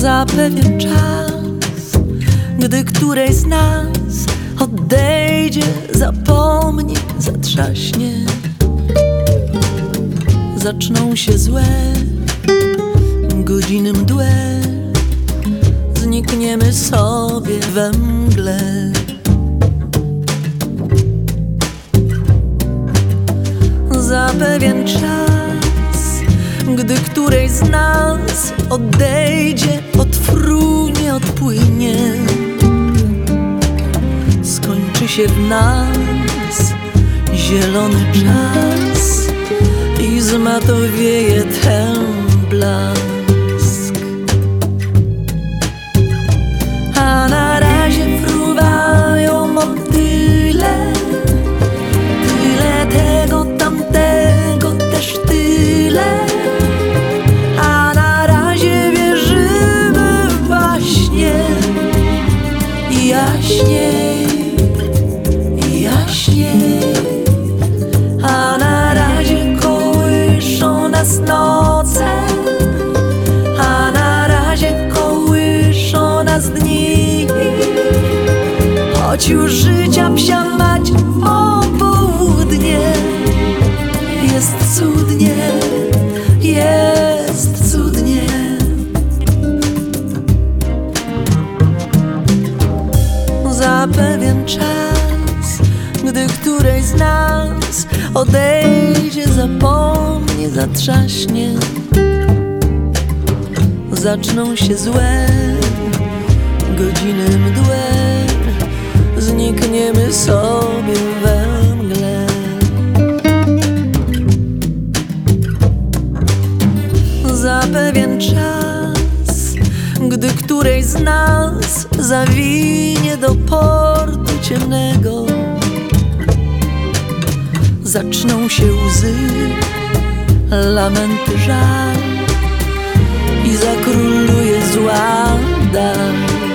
Za pewien czas, gdy którejś z nas odejdzie, zapomni, zatrzaśnie, zaczną się złe godziny mdłe, znikniemy sobie we mgle. Za pewien czas, gdy którejś z nas odejdzie, odfrunie, odpłynie, skończy się w nas zielony czas i zmatowieje ten blask. A na razie fruwają motyle, tyle tego, tamtego, też tyle. A na razie wierzymy w baśnie i jaśniej, i jaśniej. A na razie kołyszą nas noce, a na razie kołyszą nas dni. Choć już życia psia mać popołudnie, jest cudnie, jest cudnie. Za pewien czas, gdy którejś z nas odejdzie, zapomni, zatrzaśnie, zaczną się złe godziny mdłe, znikniemy sobie we mgle. Za pewien czas, gdy którejś z nas zawinie do portu ciemnego, zaczną się łzy, lamenty, żal i zakróluje zła dal.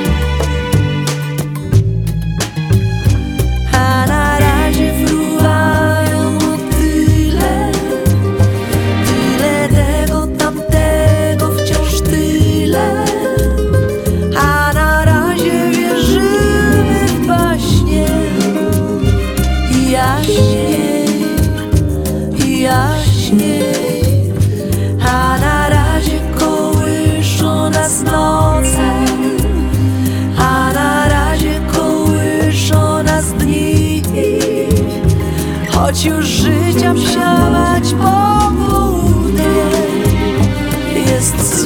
A na razie fruwają motyle, tyle tego, tamtego, wciąż tyle. A na razie wierzymy w baśnie i jaśniej, i jaśniej. A na razie kołyszą nas noce, a na razie kołyszą nas dni. Choć już życia psia mać południe, jest